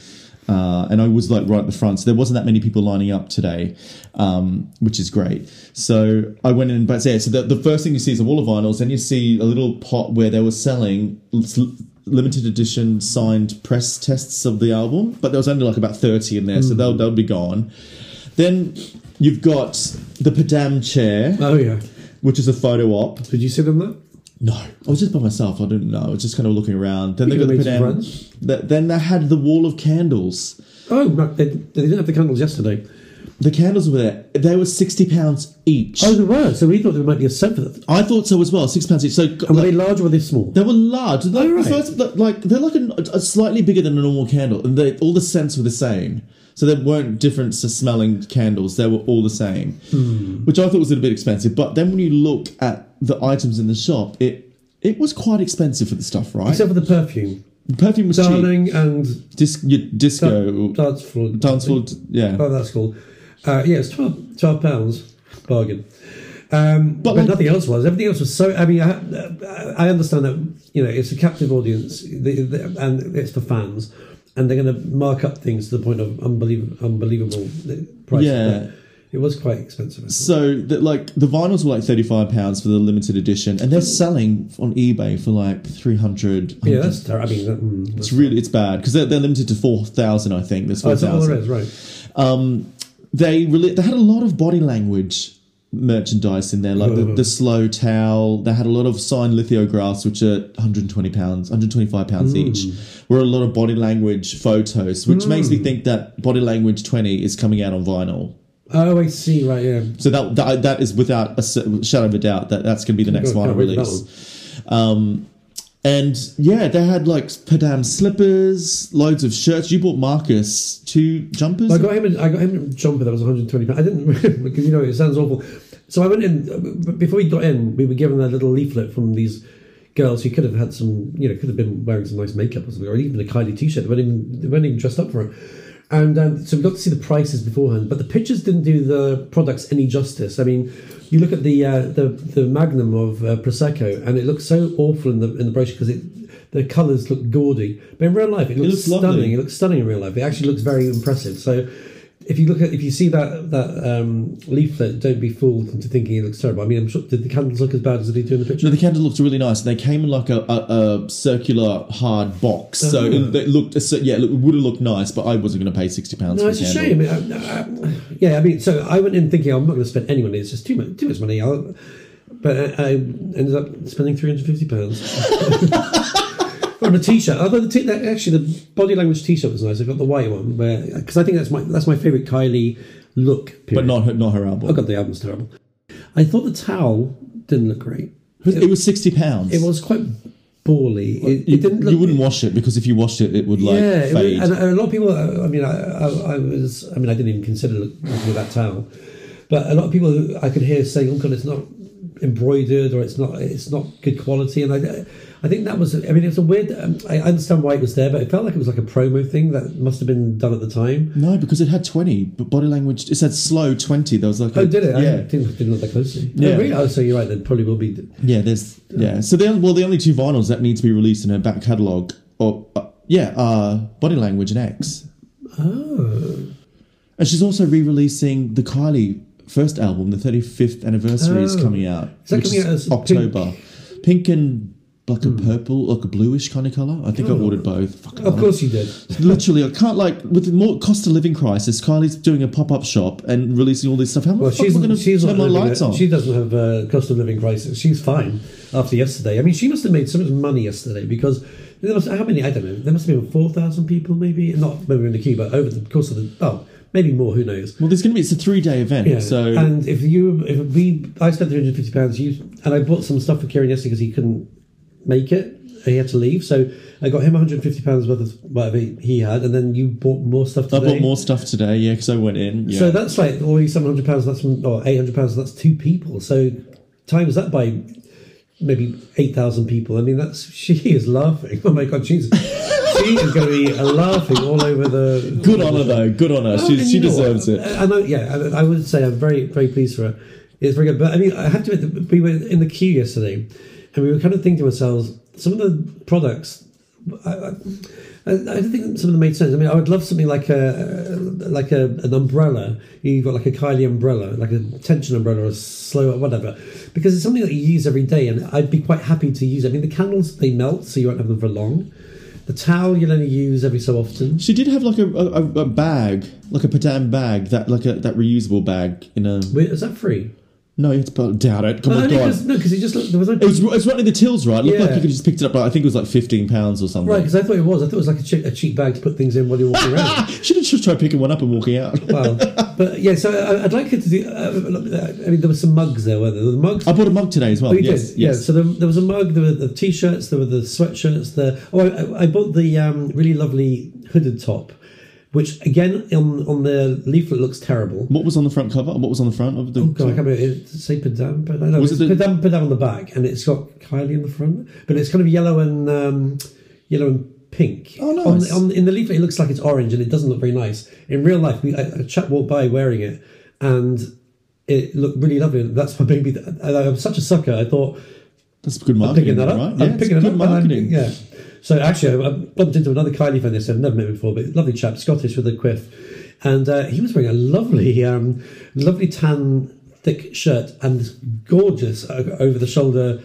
Uh, and I was like right at the front, so there wasn't that many people lining up today, um, which is great. So I went in, but yeah, so the, the first thing you see is a wall of vinyls, then you see a little pot where they were selling limited edition signed press tests of the album, but there was only like about thirty in there, mm. so they'll they'll be gone. Then you've got the Padam chair. Oh yeah, which is a photo op. Did you see them there? No, I was just by myself. I didn't know. I was just kind of looking around. Then they got the Padam. The, then they had the wall of candles. Oh, they, they didn't have the candles yesterday. The candles were there. They were sixty pounds each. Oh, they were. So we thought there might be a set for that. I thought so as well. Six pounds each. So and were like, they large or were they small? They were large. Like, oh, right. first, like they're like a, a slightly bigger than a normal candle, and they, all the scents were the same. So there weren't different smelling candles. They were all the same, mm. which I thought was a little bit expensive. But then when you look at the items in the shop, it it was quite expensive for the stuff, right? Except for the perfume. The perfume was Darling cheap. and Dis- disco. Da- dance floor. Dance floor, yeah. Oh, that's cool. Uh, yeah, it's twelve, twelve pounds. Bargain. Um, but but like, nothing else was. Everything else was so... I mean, I, I understand that, you know, it's a captive audience the, the, and it's for fans. And they're going to mark up things to the point of unbelievable, unbelievable prices. Yeah. But it was quite expensive. So, the, like, the vinyls were like thirty-five pounds for the limited edition, and they're selling on eBay for like three hundred. Yeah, that's terrible. I mean, that, mm, it's really it's bad because they're, they're limited to four thousand. I think there's four thousand. Oh, that's all there is, right? Um, they really they had a lot of body language merchandise in there, like the, the slow towel. They had a lot of signed lithographs, which are one hundred twenty pounds, one hundred twenty-five pounds mm. each. Were a lot of body language photos, which mm. makes me think that Body Language twenty is coming out on vinyl. Oh, I see. Right, yeah. So that that, that is without a shadow of a doubt that that's going to be the next vinyl release. Um, and yeah, they had like Padam slippers, loads of shirts. You bought Marcus two jumpers. I got him. A, I got him a jumper that was one hundred twenty pounds. I didn't because you know it sounds awful. So I went in before we got in. We were given a little leaflet from these girls who could have had some, you know, could have been wearing some nice makeup or something, or even a Kylie t-shirt. They weren't even, they weren't even dressed up for it. And um, so we got to see the prices beforehand, but the pictures didn't do the products any justice. I mean, you look at the uh, the, the Magnum of uh, Prosecco, and it looks so awful in the in the brochure because it the colours look gaudy, but in real life it looks, it looks stunning. Lovely. It looks stunning in real life. It actually looks very impressive. So if you look at if you see that that um, leaflet, don't be fooled into thinking it looks terrible. I mean, I'm sure, did the candles look as bad as they do in the picture? No, the candle looked really nice. They came in like a, a, a circular hard box, oh. so it, it looked yeah, it would have looked nice. But I wasn't going to pay sixty pounds. No, for it's a a shame. I, I, yeah, I mean, so I went in thinking I'm not going to spend any money. It's just too much, too much money. I'll, but I, I ended up spending three hundred fifty pounds. On a t-shirt, although the t- actually the Body Language t-shirt was nice. I got the white one because I think that's my that's my favourite Kylie look. Period. But not her, not her album. Oh god, the album's terrible. I thought the towel didn't look great. It, it was sixty pounds. It was quite bally. Well, it, you, it didn't. Look, you wouldn't wash it because if you washed it, it would like yeah, fade. It was, and a lot of people. I mean, I, I, I was. I mean, I didn't even consider looking at that towel, but a lot of people I could hear saying, "Oh god, it's not embroidered or it's not it's not good quality," and I. I think that was, I mean, it was a weird, um, I understand why it was there, but it felt like it was like a promo thing that must have been done at the time. No, because it had twenty, but Body Language, it said slow twenty. There was like a, oh, did it? Yeah. I didn't, didn't look that closely. Yeah. Oh, really? Oh, so you're right, there probably will be. Yeah, there's, yeah. yeah. So, the, well, the only two vinyls that need to be released in her back catalogue, or, uh, yeah, are Body Language and X. Oh. And she's also re-releasing the Kylie first album, the thirty-fifth anniversary oh. is coming out. Is that coming out as October. Pink, pink and like a mm. purple, like a bluish kind of colour. I think oh. I ordered both. Fucking of course you did. Literally, I can't like with the more cost of living crisis. Kylie's doing a pop up shop and releasing all this stuff. How well, the fuck am I going to turn my lights a, on? She doesn't have a cost of living crisis. She's fine after yesterday. I mean, she must have made so much money yesterday because there was how many? I don't know. There must have been four thousand people, maybe not maybe in the queue, but over the course of the oh. Maybe more, who knows? Well, there's going to be, it's a three day event. Yeah. So, and if you, if we, I spent three hundred fifty pounds, you, and I bought some stuff for Kieran yesterday because he couldn't make it. He had to leave. So I got him one hundred fifty pounds worth of whatever he had. And then you bought more stuff today. I bought more stuff today, yeah, because I went in. Yeah. So that's like already seven hundred pounds, that's, or eight hundred pounds, that's two people. So times that by maybe eight thousand people. I mean, that's, she is laughing. Oh my God, she's. She is going to be laughing all over the... Good on her, though. Good on her. Oh, she she deserves it. I know, yeah, I, I would say I'm very, very pleased for her. It's very good. But, I mean, I have to admit, we were in the queue yesterday, and we were kind of thinking to ourselves, some of the products I, I, I don't think some of them made sense. I mean, I would love something like a like a an umbrella. You've got like a Kylie umbrella, like a tension umbrella, or a slow whatever, because it's something that you use every day, and I'd be quite happy to use it. I mean, the candles, they melt, so you won't have them for long. The towel you'll only use every so often. She did have like a, a, a bag, like a Padam bag, that like a that reusable bag in a. Wait, is that free? No, you have to doubt it. Come no, on, God. No, because it just looked, there was no. It was, it was right in the tills, right? It looked Yeah. like you could just picked it up. Like, I think it was like fifteen pounds or something. Right, because I thought it was. I thought it was like a cheap, a cheap bag to put things in while you're walking around. Should have just tried picking one up and walking out. Well, but yeah, so I, I'd like her to do. Uh, I mean, there were some mugs there, weren't there? The mugs. I bought a mug today as well. Oh, you yes, did? yes. Yeah, so there, there was a mug, there were the t-shirts, there were the sweatshirts, the... Oh, I, I bought the um, really lovely hooded top, which, again, on on the leaflet looks terrible. What was on the front cover? What was on the front of the... Oh, God, I can't remember. It, does it say Padam? But no, Was it's it the- Padam, Padam on the back, and it's got Kylie in the front, but it's kind of yellow and um, yellow and pink. Oh, On, nice. on, in the leaflet, it looks like it's orange, and it doesn't look very nice. In real life, we, a, a chap walked by wearing it, and it looked really lovely. That's my baby. I'm such a sucker. I thought... That's good I'm marketing, picking that up. right? I'm Yeah, it's picking it good up. and I'm- marketing. Yeah. So actually, I I bumped into another Kylie fan this I've never met before, but lovely chap, Scottish with a quiff, and uh, he was wearing a lovely, um, lovely tan, thick shirt and this gorgeous uh, over the shoulder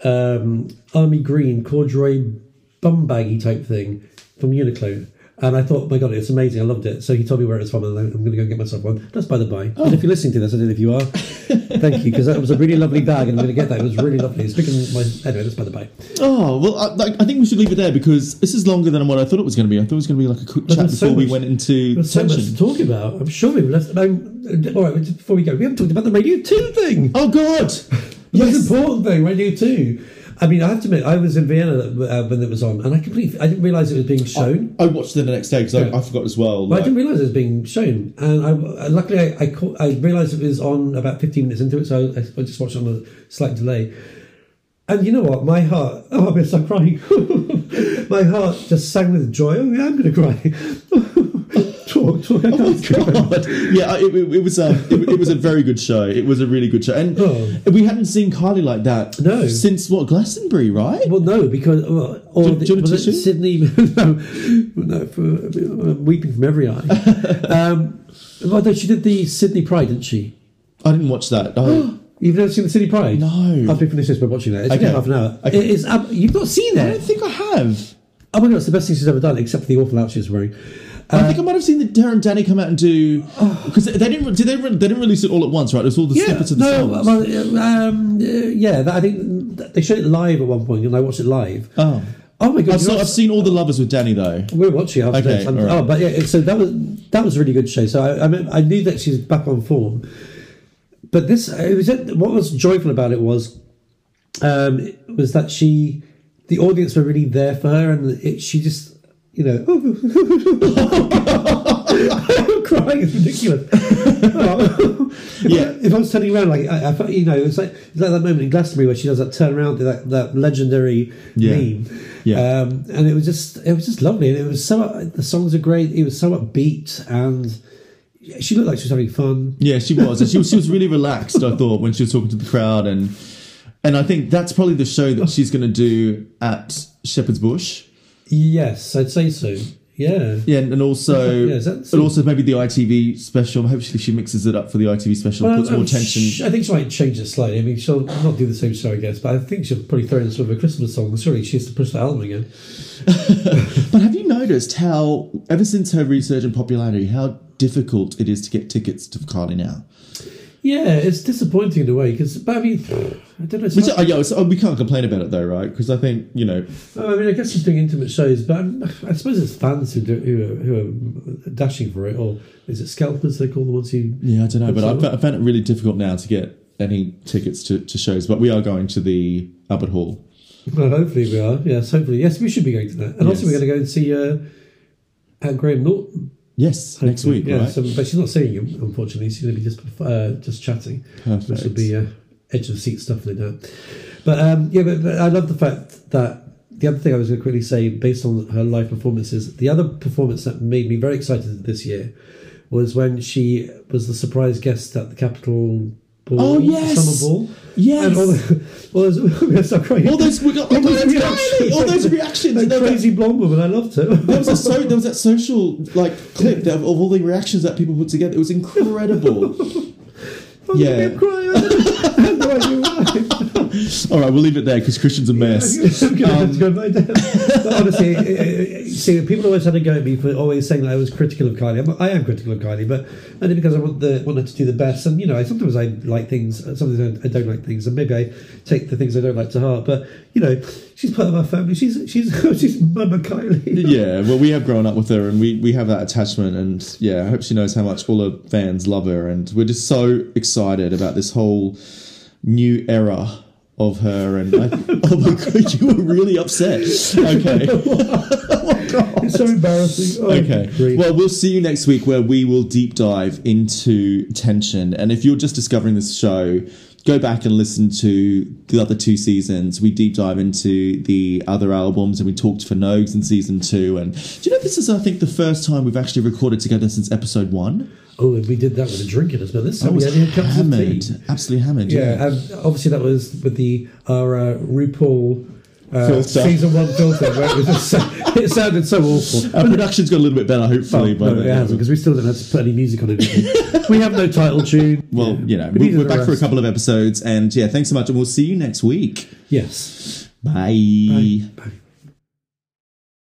um, army green corduroy bum baggy type thing from Uniqlo. And I thought, my God, it's amazing. I loved it. So he told me where it was from, and I'm going to go get myself one. That's by the by. Oh. And if you're listening to this, I don't know if you are. Thank you, because that was a really lovely bag, and I'm going to get that. It was really lovely. It's picking my... Anyway, that's by the by. Oh, well, I, like, I think we should leave it there because this is longer than what I thought it was going to be. I thought it was going to be like a quick But chat there's so before we much- went into There's so much tension. to talk about. I'm sure we've left... I'm, all right, just before we go, we haven't talked about the Radio two thing. Oh, God! The most important thing, Radio two. I mean, I have to admit, I was in Vienna uh, when it was on, and I completely... I didn't realise it was being shown. I watched it the next day because Yeah. I, I forgot as well. Well, I like- didn't realise it was being shown, and I, luckily I I, caught, I realised it was on about fifteen minutes into it, so I, I just watched it on a slight delay. And you know what? My heart... Oh, I'm going to start crying. My heart just sang with joy. Oh, yeah, I'm going to cry. talk, talk. I Oh my can't cry. God! Yeah, it, it, it was a it, it was a very good show. It was a really good show, and Oh. we hadn't seen Kylie like that No. since what Glastonbury, right? Well, no, because well, or Do- do you want a was it tissue? Sydney? no, no, for, I'm weeping from every eye. um, well, no, she did the Sydney Pride, didn't she? I didn't watch that. I, You've never seen the Sydney Pride? No. After we finish this, we're watching that. It's Okay. okay. half an hour. Okay. It is. Um, you've not seen I it? don't think I have. Oh my God, it's the best thing she's ever done, except for the awful outfit she's wearing. I think I might have seen the Darren and Danny come out and do because they didn't. Did they? They didn't release it all at once, right? It was all the Yeah, snippets of the no, songs. well, um, uh, yeah, that, I think they showed it live at one point, and I watched it live. oh, Oh my God! I've, you saw, know- I've seen all the lovers with Danny though. We're watching after Okay, this. I'm- all right. Oh, but yeah, so that was that was a really good show. So I, I, mean, I knew that she's back on form. But this, it was what was joyful about it was, um, was that she, the audience were really there for her, and it, she just, you know, I'm crying. It's ridiculous. Oh. If Yeah. I, if I was turning around, like I, I felt, you know, it's like it's like that moment in Glastonbury where she does that turn around, that that legendary Yeah. meme. Yeah. Um, and it was just it was just lovely, and it was so the songs are great. It was so upbeat, and she looked like she was having fun. Yeah, she was. And she was. She was really relaxed. I thought when she was talking to the crowd, and and I think that's probably the show that she's going to do at Shepherd's Bush. Yes, I'd say so. Yeah. Yeah, and also, Yeah, is that- and also maybe the I T V special. Hopefully, she mixes it up for the I T V special, Well, puts more um, tension. sh- I think she might change it slightly. I mean, she'll not do the same show, I guess, but I think she'll probably throw in sort of a Christmas song. Surely she has to push the album again. But have you noticed how, ever since her resurgent popularity, how difficult it is to get tickets to Kylie now? Yeah, it's disappointing in a way because, but I mean, I don't know. It's Which, not- oh, yeah, it's, oh, we can't complain about it though, right? Because I think, you know, I mean, I guess she's doing intimate shows, but I'm, I suppose it's fans who do, who are, who are dashing for it, or is it scalpers they call the ones who? yeah, I don't know, but I, So- fa- I found it really difficult now to get any tickets to, to shows. But we are going to the Albert Hall. Well, hopefully we are. Yes, hopefully. Yes, we should be going to that, and also Yes. we're going to go and see uh, uh, Graham Norton Yes, next hopefully. week, Yeah, right? so, but she's not seeing him, unfortunately. She's going to be just uh, just chatting, which will Perfect. be uh, edge of the seat stuff, no doubt. But um, yeah, but, but I love the fact that the other thing I was going to quickly say, based on her live performances, the other performance that made me very excited this year was when she was the surprise guest at the Capitol Ball, Oh, yes! Summer Ball. Yes. And all, the, all those, we're going to start crying. All those, we got, all all those those reactions. all those reactions. That and there was crazy blonde woman, I loved her. that- There was, a so, there was that social like clip that, of all the reactions that people put together. It was incredible. I'm Yeah. gonna cry. I have no idea why. All right, we'll leave it there because Christian's a mess. I'm gonna have to Um, go lie down. But honestly, it- it- see, people always had to go at me for always saying that I was critical of Kylie. I'm, I am critical of Kylie, but only because I want the want her to do the best. And you know, I, sometimes I like things, sometimes I don't, I don't like things, and maybe I take the things I don't like to heart. But you know, she's part of our family. She's she's she's Mama Kylie. Yeah, well, we have grown up with her, and we, we have that attachment, and yeah, I hope she knows how much all her fans love her, and we're just so excited about this whole new era of her. And I, oh my god, you were really upset. Okay. It's so embarrassing. Oh, Okay. great. Well, we'll see you next week where we will deep dive into Tension. And if you're just discovering this show, go back and listen to the other two seasons. We deep dive into the other albums and we talked for Nogues in season two. And do you know this is, I think, the first time we've actually recorded together since episode one? Oh, and we did that with a drink in us, but this I time we was had cups of hammered. tea. Absolutely hammered. Yeah, Yeah. and obviously that was with the our uh, RuPaul uh, Filter. season one filter. Where it, was just, it sounded so awful. Our production's got a little bit better, hopefully. Well, no, by it then. hasn't because we still don't have to put any music on it. We have no title tune. Well, you know, We we're, needed we're the back for a rest. couple of episodes. And yeah, thanks so much. And we'll see you next week. Yes. Bye. Bye. Bye.